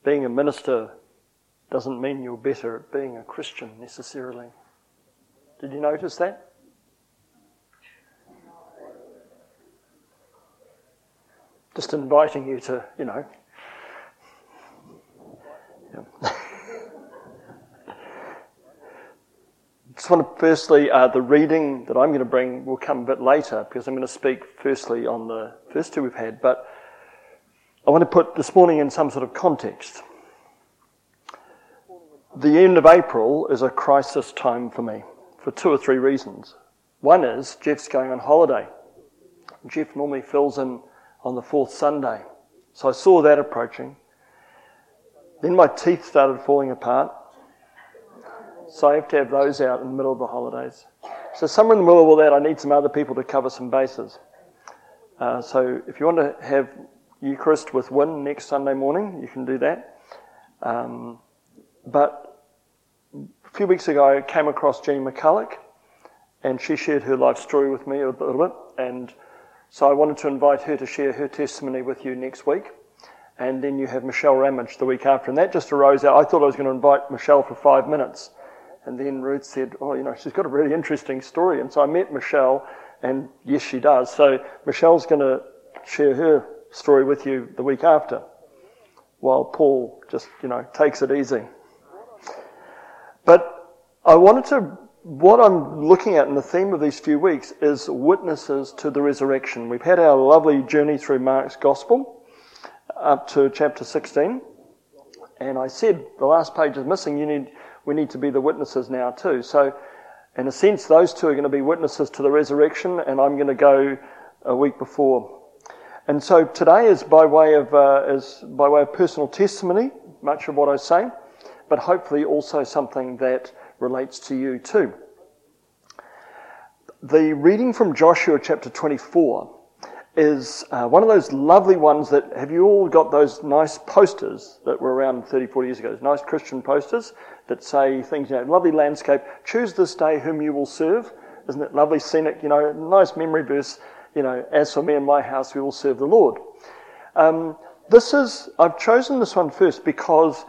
being a minister doesn't mean you're better at being a Christian necessarily. Did you notice that? Just inviting you to, Yeah. Just want to firstly, the reading that I'm going to bring will come a bit later because I'm going to speak firstly on the first two we've had, but I want to put this morning in some sort of context. The end of April is a crisis time for me for 2 or 3 reasons. One is Jeff's going on holiday. Jeff normally fills in on the 4th Sunday. So I saw that approaching. Then my teeth started falling apart. So I have to have those out in the middle of the holidays. So somewhere in the middle of all that, I need some other people to cover some bases. So if you want to have Eucharist with Wynne next Sunday morning, you can do that. But a few weeks ago, I came across Jenny McCulloch, and she shared her life story with me a little bit. And so I wanted to invite her to share her testimony with you next week. And then you have Michelle Ramage the week after. And that just arose out. I thought I was going to invite Michelle for 5 minutes. And then Ruth said, she's got a really interesting story. And so I met Michelle, and yes, she does. So Michelle's going to share her story with you the week after, while Paul just, takes it easy. But what I'm looking at in the theme of these few weeks is witnesses to the resurrection. We've had our lovely journey through Mark's Gospel up to chapter 16. And I said the last page is missing. We need to be the witnesses now too. So, in a sense, those two are going to be witnesses to the resurrection, and I'm going to go a week before. And so today is by way of personal testimony, much of what I say, but hopefully also something that relates to you too. The reading from Joshua chapter 24 is one of those lovely ones that, have you all got those nice posters that were around 30, 40 years ago, those nice Christian posters that say things, lovely landscape, choose this day whom you will serve. Isn't it lovely, scenic, nice memory verse, as for me and my house, we will serve the Lord. I've chosen this one first because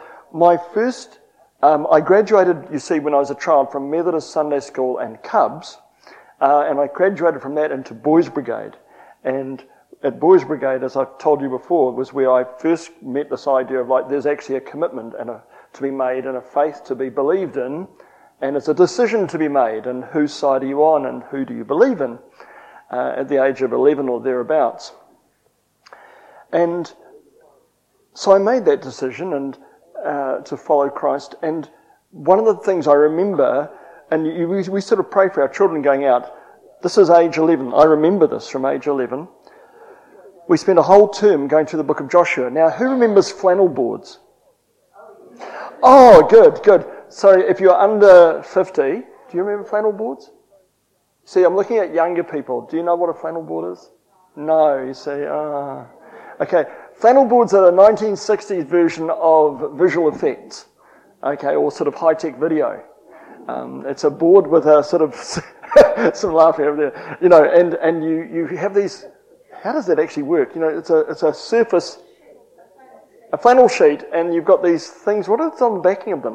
I graduated, you see, when I was a child from Methodist Sunday School and Cubs, and I graduated from that into Boys Brigade. And at Boys Brigade, as I've told you before, was where I first met this idea of there's actually a commitment to be made and a faith to be believed in, and it's a decision to be made, and whose side are you on and who do you believe in at the age of 11 or thereabouts. And so I made that decision and to follow Christ, and one of the things I remember, and we sort of pray for our children going out. This is age 11. I remember this from age 11. We spent a whole term going through the book of Joshua. Now, who remembers flannel boards? Oh, good. So if you're under 50, do you remember flannel boards? See, I'm looking at younger people. Do you know what a flannel board is? No, you see. Okay, flannel boards are the 1960s version of visual effects. Okay, or sort of high-tech video. It's a board with a sort of some laughing over there, and you have these. How does that actually work? It's a surface, a flannel sheet, and you've got these things. What is on the backing of them?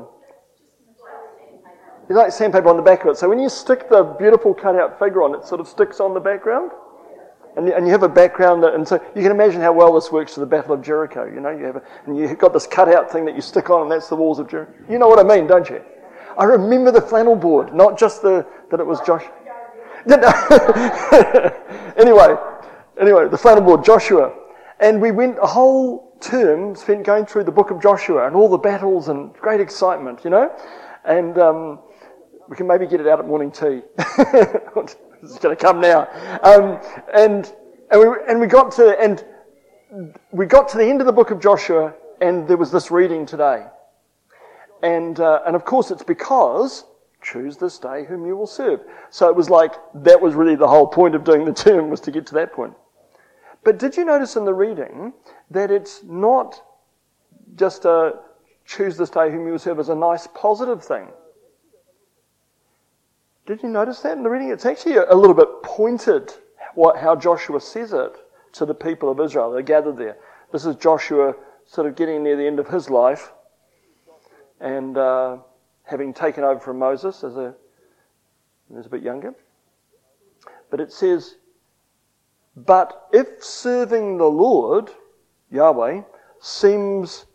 It's like sandpaper on the back of it. So when you stick the beautiful cut-out figure on, it sort of sticks on the background, and you have a background and so you can imagine how well this works for the Battle of Jericho. You've got this cut-out thing that you stick on, and that's the walls of Jericho. You know what I mean, don't you? I remember the flannel board, not just that it was Josh. Anyway, the flannel board, Joshua. And we went a whole term spent going through the book of Joshua and all the battles and great excitement, And we can maybe get it out at morning tea. It's going to come now. And we got to the end of the book of Joshua, and there was this reading today. And of course it's because, choose this day whom you will serve. So it was that was really the whole point of doing the term, was to get to that point. But did you notice in the reading that it's not just a choose this day whom you will serve as a nice positive thing? Did you notice that in the reading? It's actually a little bit pointed how Joshua says it to the people of Israel. They're gathered there. This is Joshua sort of getting near the end of his life and having taken over from Moses as he was a bit younger. But it says, but if serving the Lord, Yahweh, seems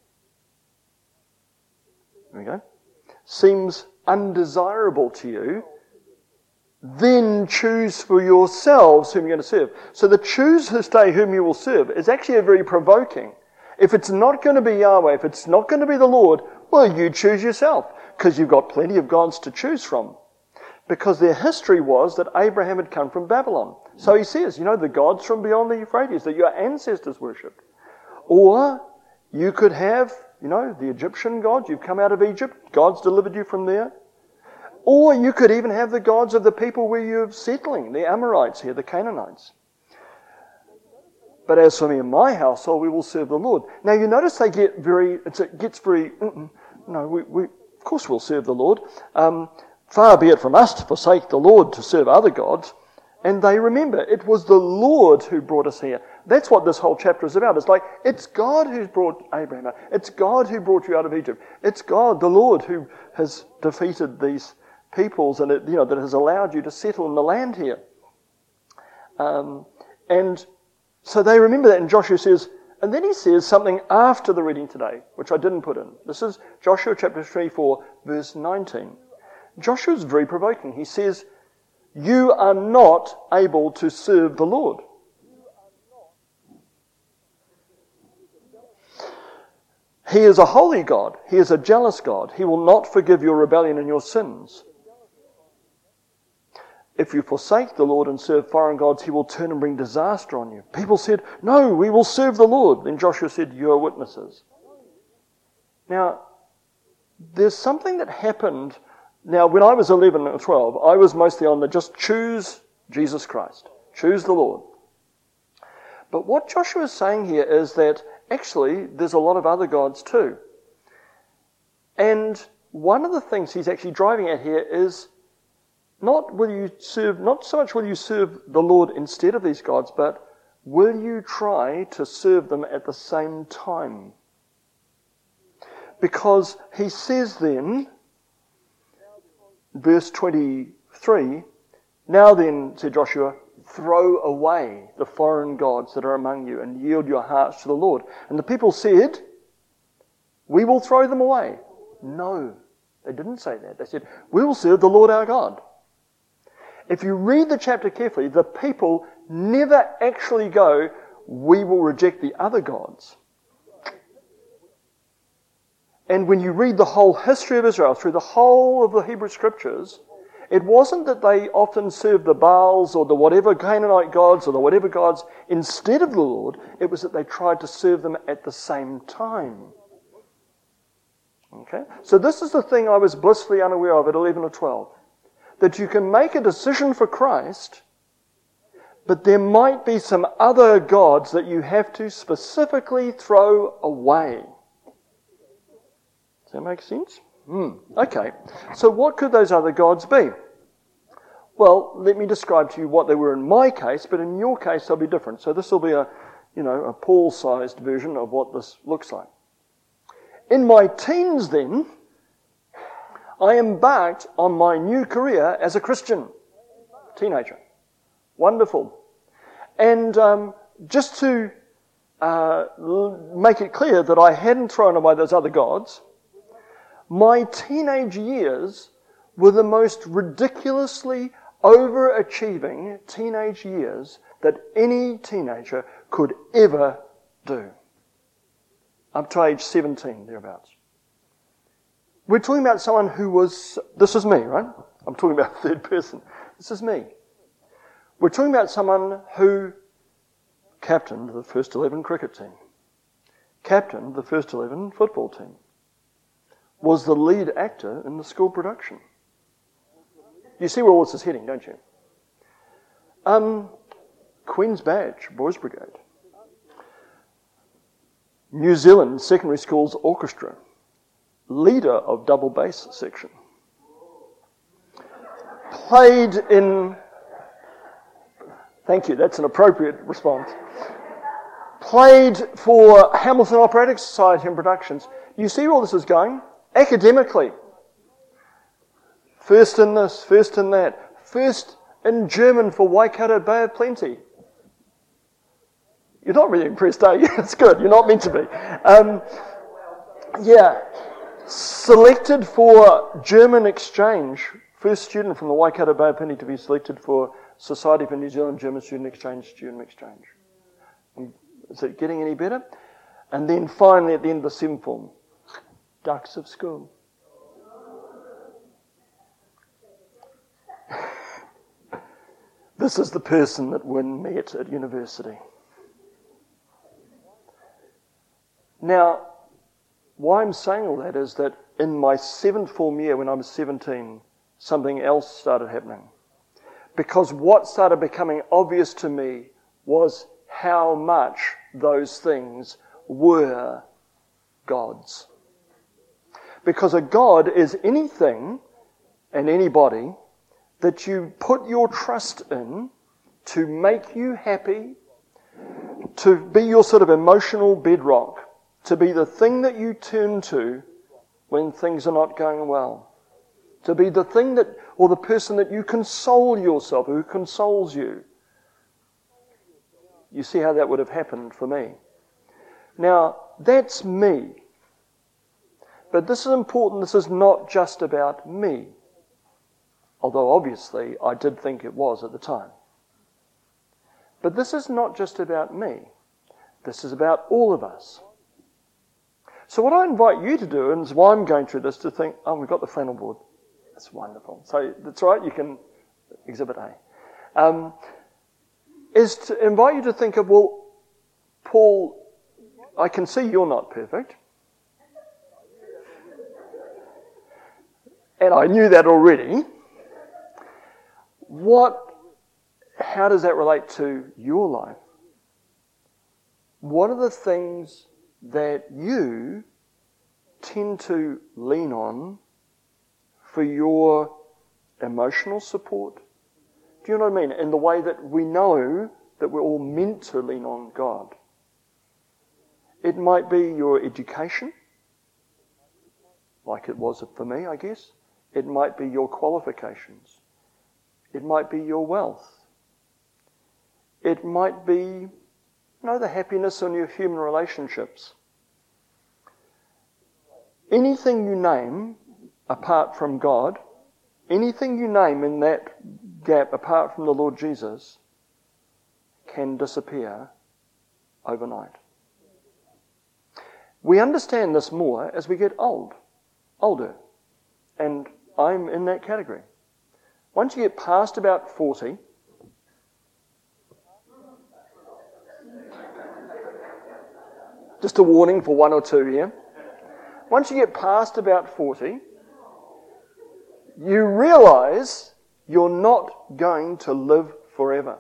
undesirable to you, then choose for yourselves whom you're going to serve. So the choose this day whom you will serve is actually a very provoking. If it's not going to be Yahweh, if it's not going to be the Lord, well, you choose yourself, because you've got plenty of gods to choose from. Because their history was that Abraham had come from Babylon. So he says, the gods from beyond the Euphrates that your ancestors worshipped. Or you could have, the Egyptian gods. You've come out of Egypt. God's delivered you from there. Or you could even have the gods of the people where you're settling, the Amorites here, the Canaanites. But as for me and my household, we will serve the Lord. Now you notice of course we'll serve the Lord. Far be it from us to forsake the Lord to serve other gods. And they remember, it was the Lord who brought us here. That's what this whole chapter is about. It's like, it's God who's brought Abraham out. It's God who brought you out of Egypt. It's God, the Lord, who has defeated these peoples and that has allowed you to settle in the land here. And so they remember that, and Joshua says, and then he says something after the reading today, which I didn't put in. This is Joshua chapter 24, verse 19. Joshua's very provoking. He says, you are not able to serve the Lord. He is a holy God. He is a jealous God. He will not forgive your rebellion and your sins. If you forsake the Lord and serve foreign gods, he will turn and bring disaster on you. People said, no, we will serve the Lord. Then Joshua said, you are witnesses. Now, there's something that happened. Now, when I was 11 or 12, I was mostly on the just choose Jesus Christ. Choose the Lord. But what Joshua is saying here is that actually there's a lot of other gods too. And one of the things he's actually driving at here is not so much will you serve the Lord instead of these gods, but will you try to serve them at the same time? Because he says then, verse 23, now then, said Joshua, throw away the foreign gods that are among you and yield your hearts to the Lord. And the people said, we will throw them away. No, they didn't say that. They said, we will serve the Lord our God. If you read the chapter carefully, the people never actually go, we will reject the other gods. And when you read the whole history of Israel, through the whole of the Hebrew Scriptures, it wasn't that they often served the Baals or the whatever Canaanite gods or the whatever gods instead of the Lord. It was that they tried to serve them at the same time. Okay? So this is the thing I was blissfully unaware of at 11 or 12. That you can make a decision for Christ, but there might be some other gods that you have to specifically throw away. Does that make sense? Okay. So what could those other gods be? Well, let me describe to you what they were in my case, but in your case they'll be different. So this will be a Paul-sized version of what this looks like. In my teens then, I embarked on my new career as a Christian teenager. Wonderful. And just to make it clear that I hadn't thrown away those other gods, my teenage years were the most ridiculously overachieving teenage years that any teenager could ever do. Up to age 17, thereabouts. We're talking about someone who was, this is me, right? I'm talking about third person. This is me. We're talking about someone who captained the first 11 cricket team, captained the first 11 football team, was the lead actor in the school production. You see where all this is heading, don't you? Queen's Badge, Boys Brigade. New Zealand Secondary School's Orchestra. Leader of double bass section. Played in... Thank you, that's an appropriate response. played for Hamilton Operatic Society and productions. You see where all this is going? Academically. First in this, first in that. First in German for Waikato Bay of Plenty. You're not really impressed, are you? It's good. You're not meant to be. Selected for German exchange. First student from the Waikato Bay of Plenty to be selected for Society for New Zealand German Student Exchange. Is it getting any better? And then finally at the end of the 7th form, ducks of school. This is the person that Wynne met at university. Now, why I'm saying all that is that in my 7th form year, when I was 17, something else started happening. Because what started becoming obvious to me was how much those things were gods. Because a god is anything and anybody that you put your trust in to make you happy, to be your sort of emotional bedrock, to be the thing that you turn to when things are not going well, to be the thing that, or the person that you console yourself, who consoles you. You see how that would have happened for me. Now, that's me. But this is important. This is not just about me. Although obviously I did think it was at the time. But this is not just about me. This is about all of us. So what I invite you to do, and is why I'm going through this, to think, oh, we've got the flannel board. That's wonderful. So that's right, you can exhibit A. Is to invite you to think of, well, Paul, I can see you're not perfect. And I knew that already. How does that relate to your life? What are the things that you tend to lean on for your emotional support? Do you know what I mean? In the way that we know that we're all meant to lean on God. It might be your education, like it was for me, I guess. It might be your qualifications. It might be your wealth. It might be, the happiness in your human relationships. Anything you name apart from God, anything you name in that gap apart from the Lord Jesus, can disappear overnight. We understand this more as we get older. And I'm in that category. Once you get past about 40, just a warning for one or two here. Once you get past about 40, you realize you're not going to live forever.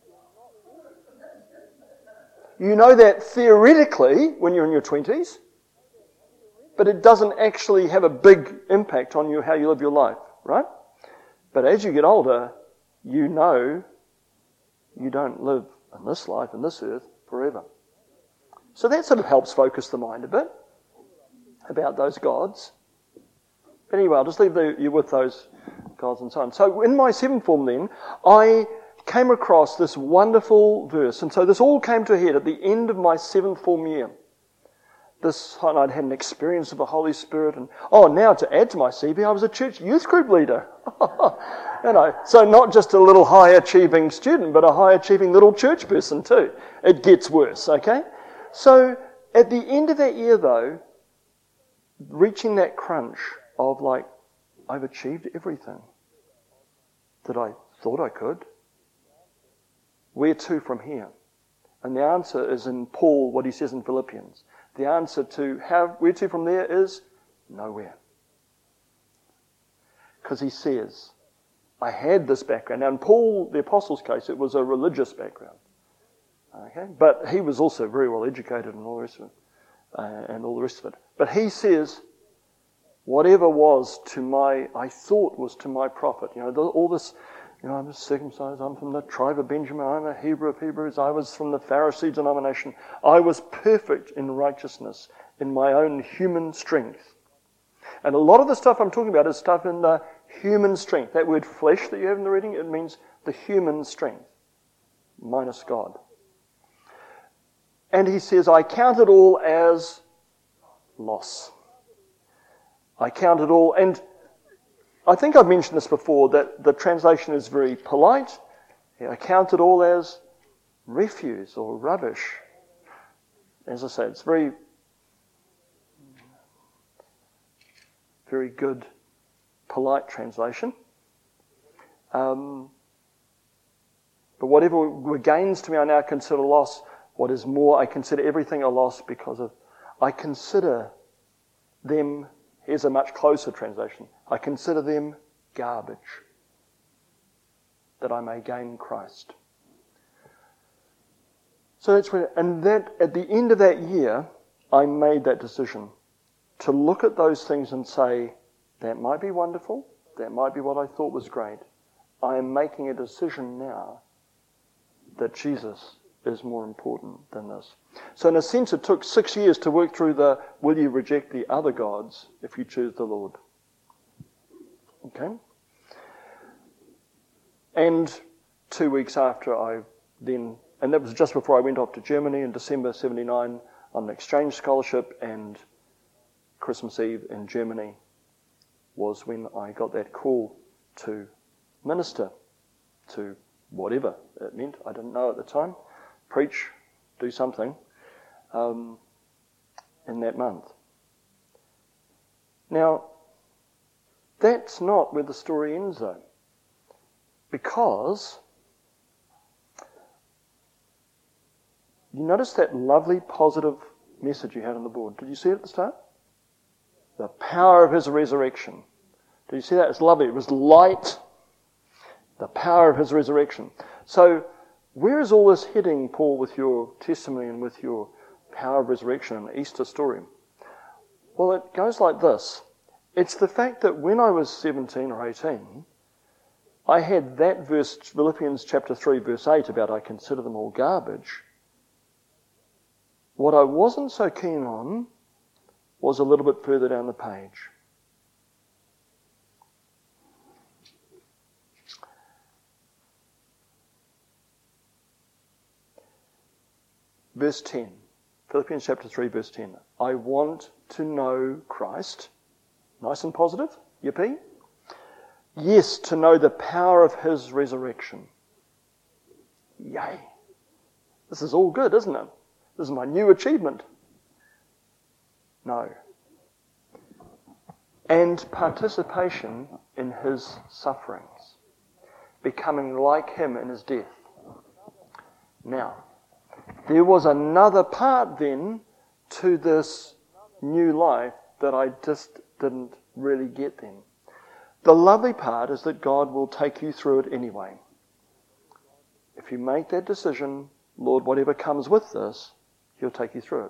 You know that theoretically when you're in your 20s, but it doesn't actually have a big impact on you, how you live your life, right? But as you get older, you know you don't live in this life, in this earth, forever. So that sort of helps focus the mind a bit about those gods. But anyway, I'll just leave you with those gods and so on. So in my 7th form then, I came across this wonderful verse. And so this all came to a head at the end of my 7th form year. I'd had an experience of the Holy Spirit. And now to add to my CV, I was a church youth group leader. So not just a little high-achieving student, but a high-achieving little church person too. It gets worse, okay? So at the end of that year, though, reaching that crunch of I've achieved everything that I thought I could. Where to from here? And the answer is in Paul, what he says in Philippians. The answer to where to from there is nowhere. Because he says, I had this background. Now in Paul, the apostle's case, it was a religious background. Okay? But he was also very well educated and all the rest of it. But he says, whatever was I thought was to my profit. All this I'm circumcised, I'm from the tribe of Benjamin, I'm a Hebrew of Hebrews, I was from the Pharisee denomination. I was perfect in righteousness, in my own human strength. And a lot of the stuff I'm talking about is stuff in the human strength. That word flesh that you have in the reading, it means the human strength, minus God. And he says, I count it all as loss. I count it all, and I think I've mentioned this before, that the translation is very polite. I count it all as refuse or rubbish. As I say, it's very, very good, polite translation. But whatever were gains to me, I now consider loss. What is more, I consider everything a loss because of, I consider them, here's a much closer translation, I consider them garbage, that I may gain Christ. So that's where, and that at the end of that year, I made that decision to look at those things and say, that might be wonderful, that might be what I thought was great. I am making a decision now that Jesus is more important than this. So in a sense, it took 6 years to work through the, will you reject the other gods if you choose the Lord? Okay? And 2 weeks after and that was just before I went off to Germany in December 79 on an exchange scholarship, and Christmas Eve in Germany was when I got that call to minister to whatever it meant. I didn't know at the time. Preach, do something in that month. Now, that's not where the story ends though, because you notice that lovely positive message you had on the board. Did you see it at the start? The power of his resurrection. Did you see that? It's lovely. It was light. The power of his resurrection. So, where is all this heading, Paul, with your testimony and with your power of resurrection and Easter story? Well, it goes like this. It's the fact that when I was 17 or 18, I had that verse, Philippians chapter 3, verse 8, about I consider them all garbage. What I wasn't so keen on was a little bit further down the page. Verse 10, Philippians chapter 3, verse 10. I want to know Christ. Nice and positive. Yippee. Yes, to know the power of his resurrection. Yay. This is all good, isn't it? This is my new achievement. No. And participation in his sufferings. Becoming like him in his death. Now, there was another part then to this new life that I just didn't really get then. The lovely part is that God will take you through it anyway. If you make that decision, Lord, whatever comes with this, he'll take you through it.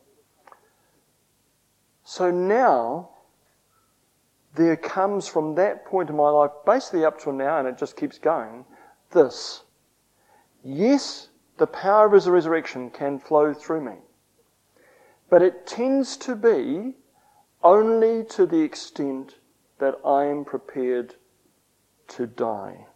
So now, there comes from that point in my life, basically up till now, and it just keeps going, this. Yes, the power of his resurrection can flow through me. But it tends to be only to the extent that I am prepared to die.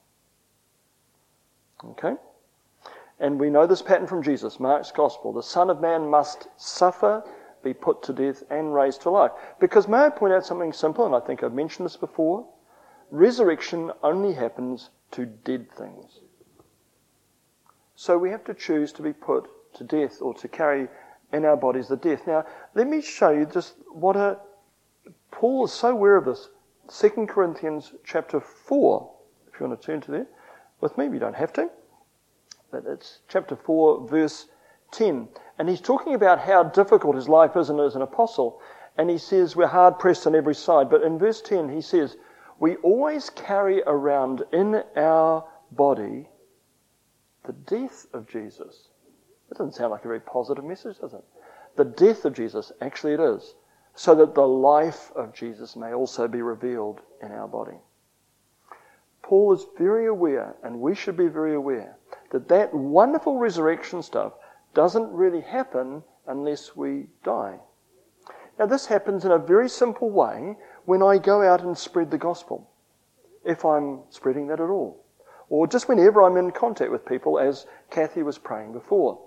Okay? And we know this pattern from Jesus, Mark's Gospel. The Son of Man must suffer, be put to death, and raised to life. Because may I point out something simple, and I think I've mentioned this before. Resurrection only happens to dead things. So we have to choose to be put to death or to carry in our bodies the death. Now, let me show you just Paul is so aware of this. 2 Corinthians chapter 4, if you want to turn to there with me, you don't have to. But it's chapter 4, verse 10. And he's talking about how difficult his life is as an apostle. And he says we're hard pressed on every side. But in verse 10 he says, we always carry around in our body the death of Jesus. That doesn't sound like a very positive message, does it? The death of Jesus, actually it is, so that the life of Jesus may also be revealed in our body. Paul is very aware, and we should be very aware, that that wonderful resurrection stuff doesn't really happen unless we die. Now this happens in a very simple way when I go out and spread the gospel, if I'm spreading that at all. Or just whenever I'm in contact with people, as Kathy was praying before.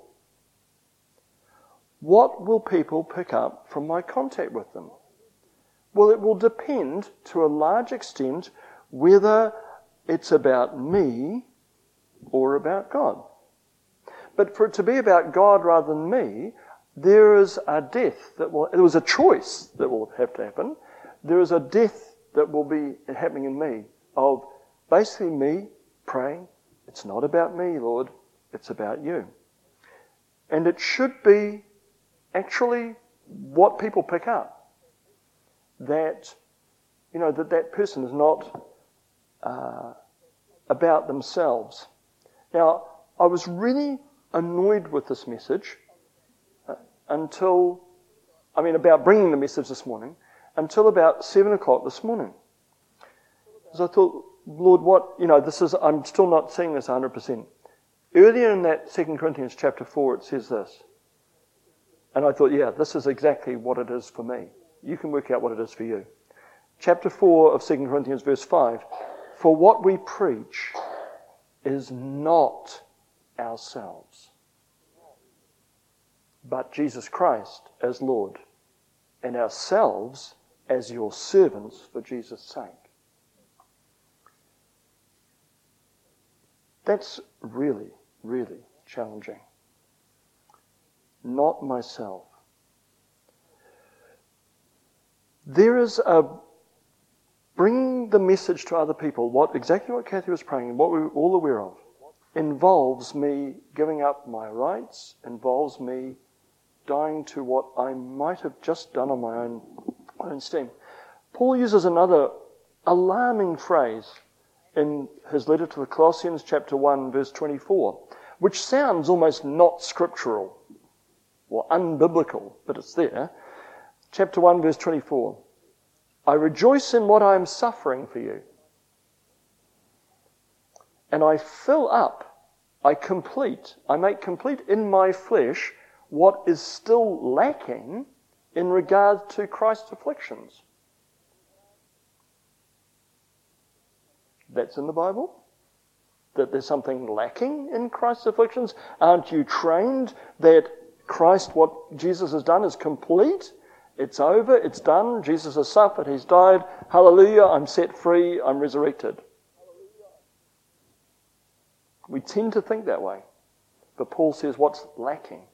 What will people pick up from my contact with them? Well, it will depend to a large extent whether it's about me or about God. But for it to be about God rather than me, there is a death there was a choice that will have to happen. There is a death that will be happening in me of basically me praying, it's not about me, Lord, it's about you. And it should be actually what people pick up. That, that person is not about themselves. Now, I was really annoyed with this message about bringing the message this morning, until about 7 o'clock this morning. Because I thought, Lord, I'm still not seeing this 100%. Earlier in that 2 Corinthians chapter 4, it says this. And I thought, this is exactly what it is for me. You can work out what it is for you. Chapter 4 of 2 Corinthians verse 5. For what we preach is not ourselves, but Jesus Christ as Lord, and ourselves as your servants for Jesus' sake. That's really, really challenging. Not myself. There is a bringing the message to other people, exactly what Kathy was praying, and what we were all aware of, involves me giving up my rights, involves me dying to what I might have just done on my own steam. Paul uses another alarming phrase in his letter to the Colossians, chapter 1, verse 24, which sounds almost not scriptural or unbiblical, but it's there. Chapter 1, verse 24. I rejoice in what I am suffering for you, and I fill up, I make complete in my flesh what is still lacking in regard to Christ's afflictions. That's in the Bible? That there's something lacking in Christ's afflictions? Aren't you trained that Christ, what Jesus has done, is complete? It's over, it's done, Jesus has suffered, He's died, hallelujah, I'm set free, I'm resurrected. We tend to think that way. But Paul says what's lacking.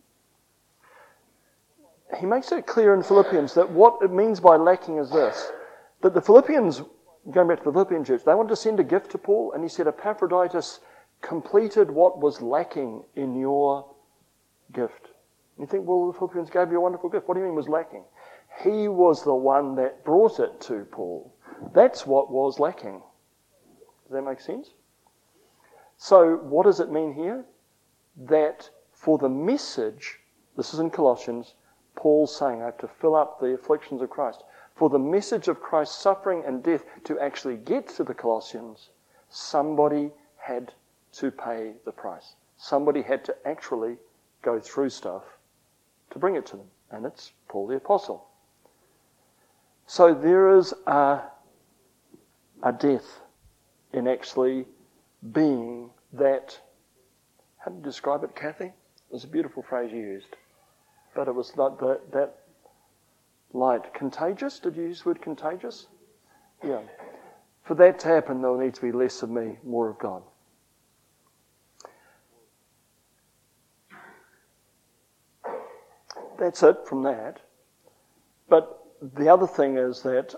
He makes it clear in Philippians that what it means by lacking is this, that the Philippians, going back to the Philippian church, they wanted to send a gift to Paul, and he said, Epaphroditus completed what was lacking in your gift. And you think, well, the Philippians gave you a wonderful gift. What do you mean was lacking? He was the one that brought it to Paul. That's what was lacking. Does that make sense? So what does it mean here? That for the message, this is in Colossians, Paul's saying, I have to fill up the afflictions of Christ. For the message of Christ's suffering and death to actually get to the Colossians, somebody had to pay the price. Somebody had to actually go through stuff to bring it to them. And it's Paul the Apostle. So there is a death in actually being that, how do you describe it, Kathy? It was a beautiful phrase you used. But it was like that light. Contagious? Did you use the word contagious? Yeah. For that to happen, there will need to be less of me, more of God. That's it from that. But the other thing is that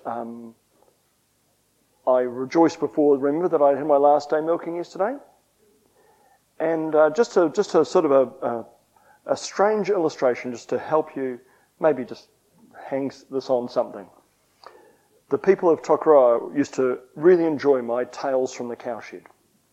I rejoiced before, remember that I had my last day milking yesterday? And just a sort of a strange illustration, just to help you, maybe just hang this on something. The people of Tokoroa used to really enjoy my Tales from the Cowshed.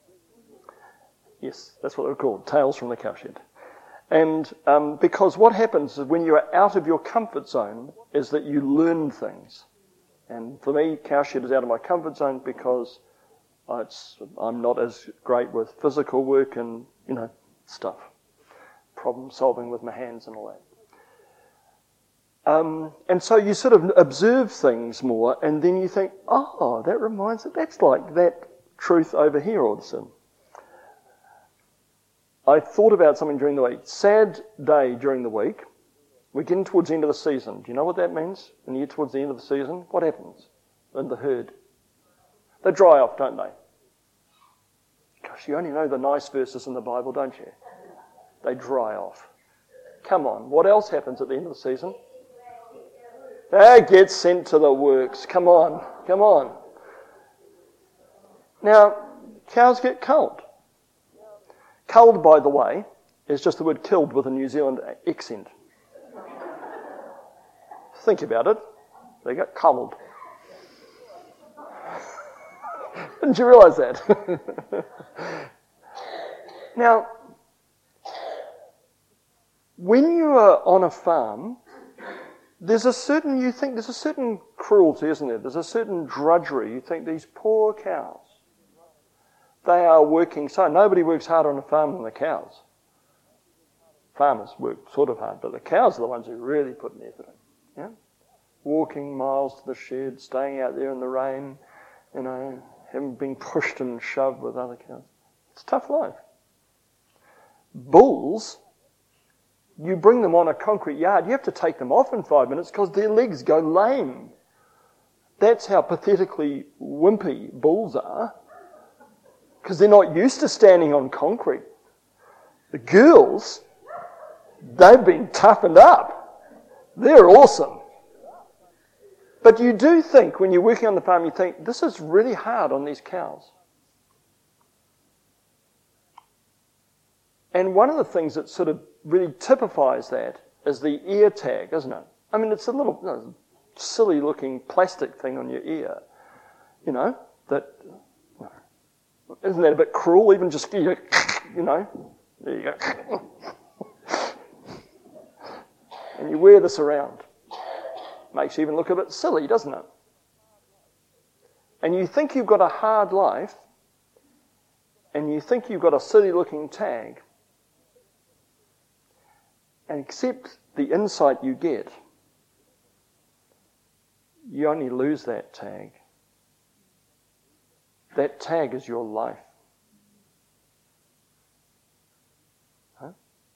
Yes, that's what they were called, Tales from the Cowshed. And because what happens is when you are out of your comfort zone is that you learn things. And for me, Cowshed is out of my comfort zone because I'm not as great with physical work and, stuff. Problem solving with my hands and all that. And so you sort of observe things more, and then you think, oh, that reminds me, that's like that truth over here all of a sudden. I thought about something during the week. Sad day during the week. We're getting towards the end of the season. Do you know what that means? When you get towards the end of the season, what happens in the herd? They dry off, don't they? Gosh, you only know the nice verses in the Bible, don't you? They dry off. Come on, what else happens at the end of the season? They get sent to the works. Come on, come on. Now, cows get culled. Culled, by the way, is just the word killed with a New Zealand accent. Think about it. They get culled. Didn't you realise that? Now, when you are on a farm, there's a certain cruelty, isn't there? There's a certain drudgery. You think these poor cows, they are working so. Nobody works harder on a farm than the cows. Farmers work sort of hard, but the cows are the ones who really put an effort in. Yeah? Walking miles to the shed, staying out there in the rain, having been pushed and shoved with other cows. It's a tough life. Bulls, you bring them on a concrete yard, you have to take them off in 5 minutes because their legs go lame. That's how pathetically wimpy bulls are, because they're not used to standing on concrete. The girls, they've been toughened up. They're awesome. But you do think, when you're working on the farm, you think, this is really hard on these cows. And one of the things that sort of really typifies that is the ear tag, isn't it? I mean, it's a little silly-looking plastic thing on your ear, that... Isn't that a bit cruel? Even just, there you go. And you wear this around. Makes you even look a bit silly, doesn't it? And you think you've got a hard life, and you think you've got a silly-looking tag, and except the insight you get, you only lose that tag. That tag is your life. Huh?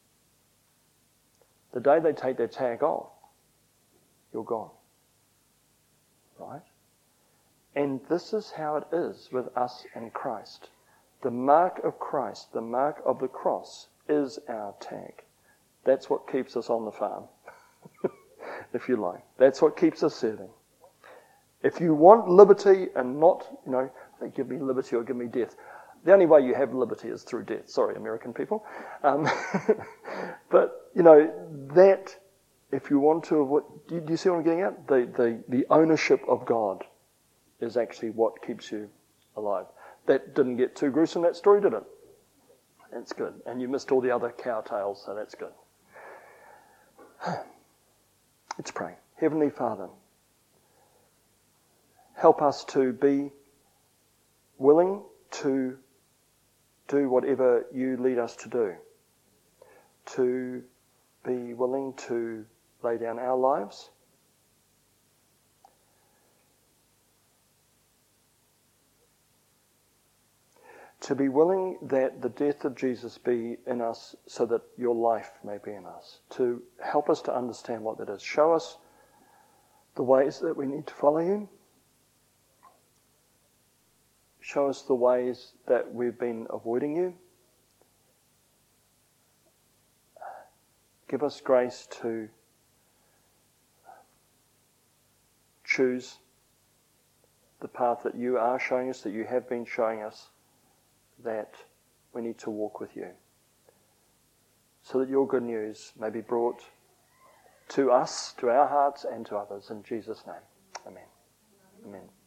The day they take their tag off, you're gone. Right? And this is how it is with us and Christ. The mark of Christ, the mark of the cross, is our tag. That's what keeps us on the farm, if you like. That's what keeps us serving. If you want liberty and not, give me liberty or give me death. The only way you have liberty is through death. Sorry, American people. But, that, if you want to avoid, do you see what I'm getting at? The ownership of God is actually what keeps you alive. That didn't get too gruesome, that story, did it? That's good. And you missed all the other cow tales, so that's good. Let's pray. Heavenly Father, help us to be willing to do whatever you lead us to do. To be willing to lay down our lives. To be willing that the death of Jesus be in us so that your life may be in us. To help us to understand what that is. Show us the ways that we need to follow you. Show us the ways that we've been avoiding you. Give us grace to choose the path that you are showing us, that you have been showing us, that we need to walk with you, so that your good news may be brought to us, to our hearts, and to others. In Jesus' name, amen. Amen.